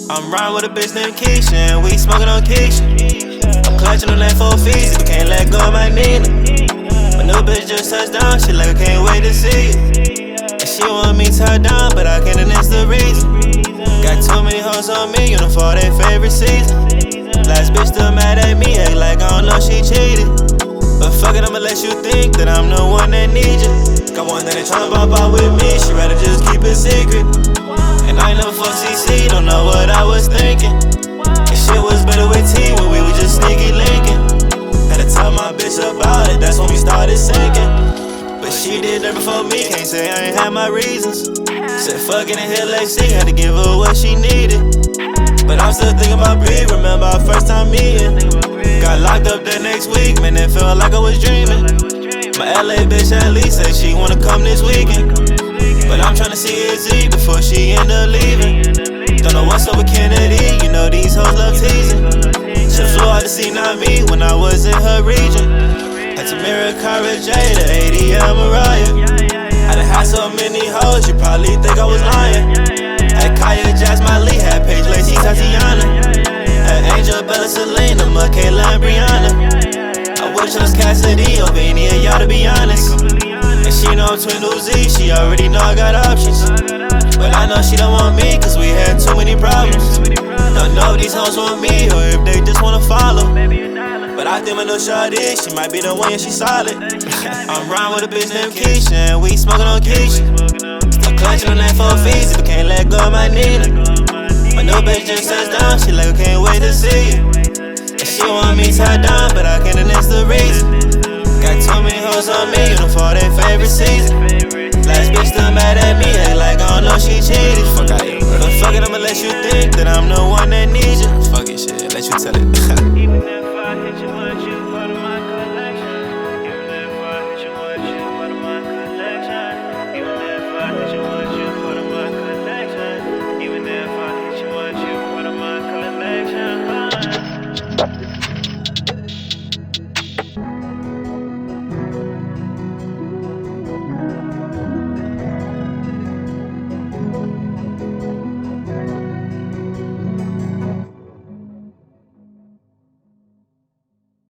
I'm riding with a bitch named Keisha, and we smoking on Keisha. I'm clutching on that 4 feet, but can't let go of my Nina. My new bitch just touched down, she like I can't wait to see it. And she want me tied down, but I can't, and that's the reason. Got too many hoes on me, for their favorite season. Last bitch still mad at me, act like I don't know she cheated. But fuck it, I'ma let you think that I'm the one that need you. Got one that ain't tryna bump out with me, she rather just keep it secret. And I ain't never fuck CC, don't know what I was thinking. And shit was better with T when we was just sneaky linking. Had to tell my bitch about it, that's when we started sinking. But she did that before me, can't say I ain't had my reasons. Said fucking in here like C, had to give her what she needed. But I'm still thinking about Bree, remember our first time meeting. Got locked up that next week, man, it felt like I was dreaming. My LA bitch at least said she wanna come this weekend. But I'm tryna see her Z before she end up leaving. Don't know what's up with Kennedy, you know these hoes love teasing. Should've flew out to see not me when I was in her region. Had to mirror Cara J, the ADL Mariah. I done had so many hoes, you probably think I was lying. Had Kaya, Jasmine Lee, had Paige Lacey, Tatiana. Had Angel, Bella, Selena, Michaela, and Brianna. I would've chose Cassidy over any of y'all, to be honest. And she know I'm twin Uzi, she already know I got options. But I know she don't want me, cause we had too many problems. Don't know if these hoes want me, or if they just wanna follow. But I think my new shawty, she might be the one, yeah, she solid. I'm riding with a bitch named Keisha, and we smoking on Keisha. I'm clutching on that 4 feet, but can't let go of my Nina. My new bitch just touched down, she like I can't wait to see it. And she want me tied down, but I can't, and that's the reason. Got too many hoes on me, for their favorite season. Last bitch still mad at me, act like I don't know she cheated.